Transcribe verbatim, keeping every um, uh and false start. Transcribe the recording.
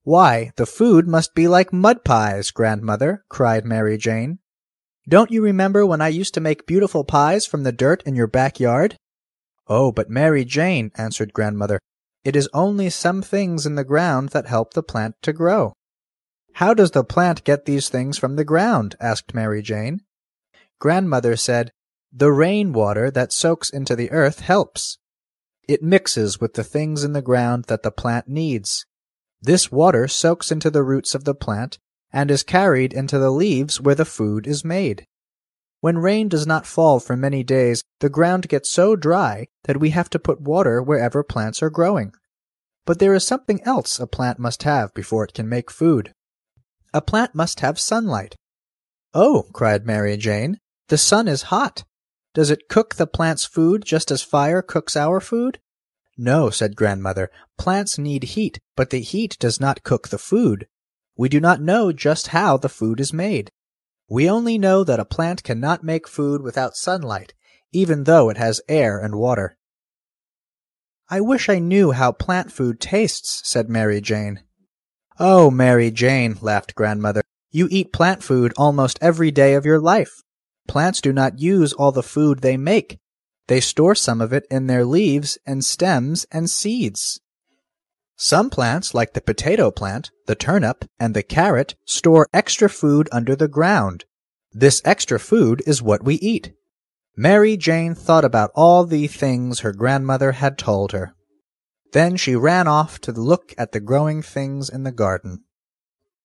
"Why, the food must be like mud pies, grandmother," cried Mary Jane. "Don't you remember when I used to make beautiful pies from the dirt in your backyard?" "Oh, but Mary Jane," answered grandmother, "it is only some things in the ground that help the plant to grow." "How does the plant get these things from the ground?" asked Mary Jane. Grandmother said, "The rain water that soaks into the earth helps. It mixes with the things in the ground that the plant needs. This water soaks into the roots of the plant and is carried into the leaves where the food is made. When rain does not fall for many days, the ground gets so dry that we have to put water wherever plants are growing. But there is something else a plant must have before it can make food. A plant must have sunlight." "Oh," cried Mary Jane, "the sun is hot. Does it cook the plant's food just as fire cooks our food?" "No," said grandmother. "Plants need heat, but the heat does not cook the food. We do not know just how the food is made. We only know that a plant cannot make food without sunlight, even though it has air and water." "I wish I knew how plant food tastes," said Mary Jane. "Oh, Mary Jane," laughed grandmother, "you eat plant food almost every day of your life. Plants do not use all the food they make. They store some of it in their leaves and stems and seeds. Some plants, like the potato plant, the turnip, and the carrot, store extra food under the ground. This extra food is what we eat." Mary Jane thought about all the things her grandmother had told her. Then she ran off to look at the growing things in the garden.